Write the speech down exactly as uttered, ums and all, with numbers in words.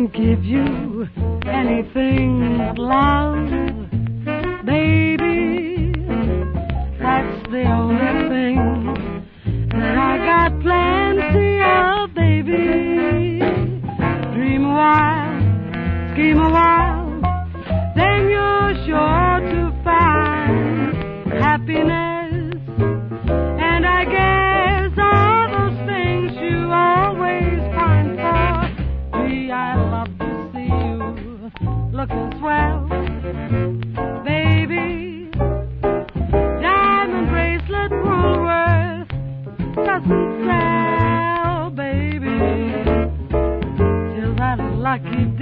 can't give you anything but love, baby. That's the only thing that I got plenty of, baby. Dream a while, scheme a while, then you're sure to find happiness. And I guess all those things you always find for me. I love to see you looking swell, baby. Diamond bracelet Woolworth doesn't sell, baby. Till that lucky